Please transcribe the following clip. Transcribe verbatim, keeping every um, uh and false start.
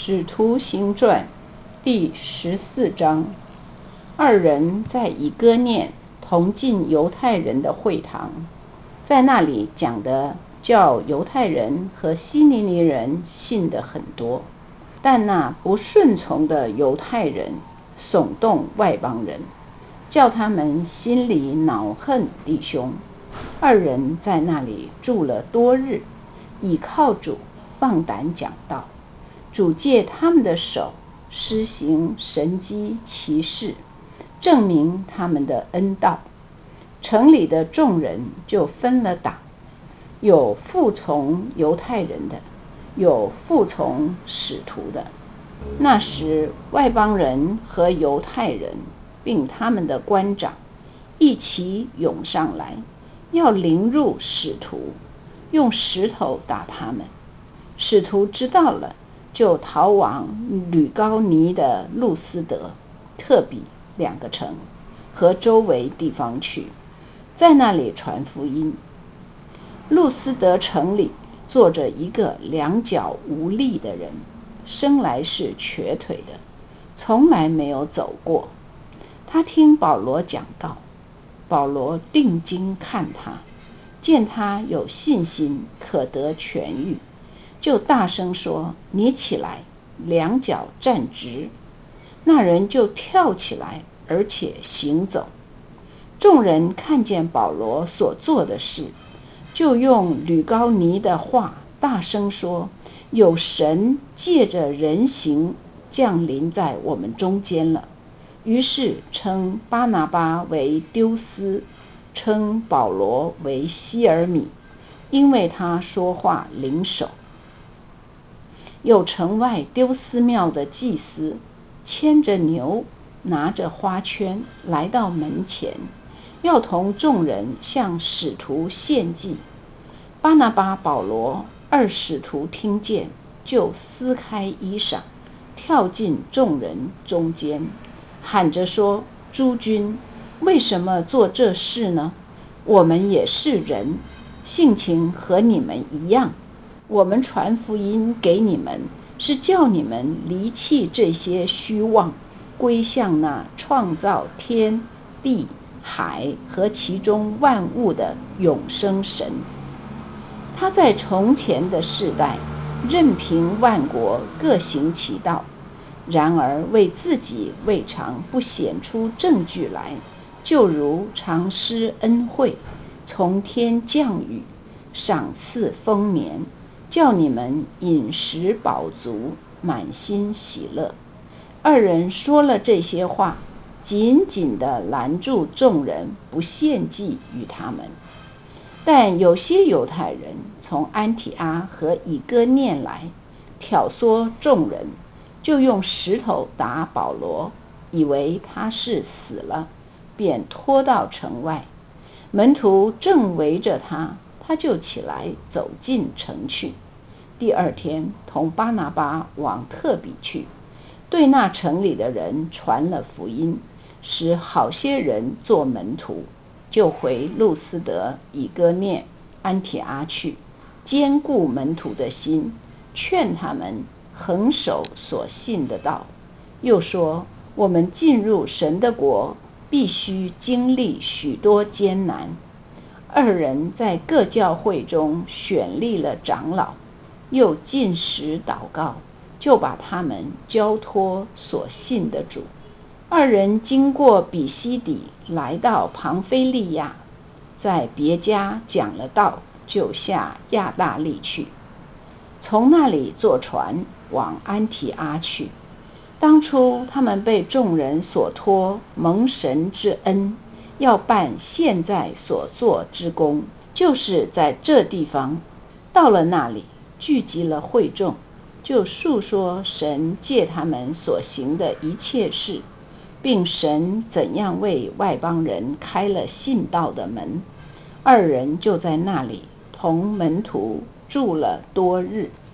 使徒行传第十四章。二人在以哥念同进犹太人的会堂，在那里讲的叫犹太人和希尼尼人信的很多，但那不顺从的犹太人耸动外邦人，叫他们心里恼恨弟兄。二人在那里住了多日，倚靠主放胆讲道。主借他们的手施行神迹奇事，证明他们的恩道。城里的众人就分了党，有服从犹太人的，有服从使徒的。那时外邦人和犹太人并他们的官长一起涌上来，要凌辱使徒，用石头打他们。使徒知道了，就逃往吕高尼的路斯德、特比两个城和周围地方去，在那里传福音。路斯德城里坐着一个两脚无力的人，生来是瘸腿的，从来没有走过。他听保罗讲道，保罗定睛看他，见他有信心可得痊愈，就大声说：你起来，两脚站直。那人就跳起来，而且行走。众人看见保罗所做的事，就用吕高尼的话大声说：有神借着人形降临在我们中间了。于是称巴拿巴为丢斯，称保罗为希尔米，因为他说话灵手。有城外丢斯庙的祭司牵着牛，拿着花圈来到门前，要同众人向使徒献祭。巴拿巴、保罗二使徒听见，就撕开衣裳，跳进众人中间，喊着说：诸君，为什么做这事呢？我们也是人，性情和你们一样。我们传福音给你们，是叫你们离弃这些虚妄，归向那创造天地海和其中万物的永生神。他在从前的世代任凭万国各行其道，然而为自己未尝不显出证据来，就如常施恩惠，从天降雨，赏赐丰年，叫你们饮食饱足，满心喜乐。二人说了这些话，紧紧地拦住众人，不献祭与他们。但有些犹太人从安提阿和以哥念来，挑唆众人，就用石头打保罗，以为他是死了，便拖到城外。门徒正围着他，他就起来走进城去。第二天同巴拿巴往特比去，对那城里的人传了福音，使好些人做门徒，就回路斯德、以哥念、安提阿去，坚固门徒的心，劝他们恒守所信的道。又说：我们进入神的国，必须经历许多艰难。二人在各教会中选立了长老，又禁食祷告，就把他们交托所信的主。二人经过比西底，来到庞菲利亚，在别家讲了道，就下亚大利去，从那里坐船往安提阿去。当初他们被众人所托，蒙神之恩，要办现在所做之功，就是在这地方。到了那里，聚集了会众，就述说神借他们所行的一切事，并神怎样为外邦人开了信道的门。二人就在那里同门徒住了多日。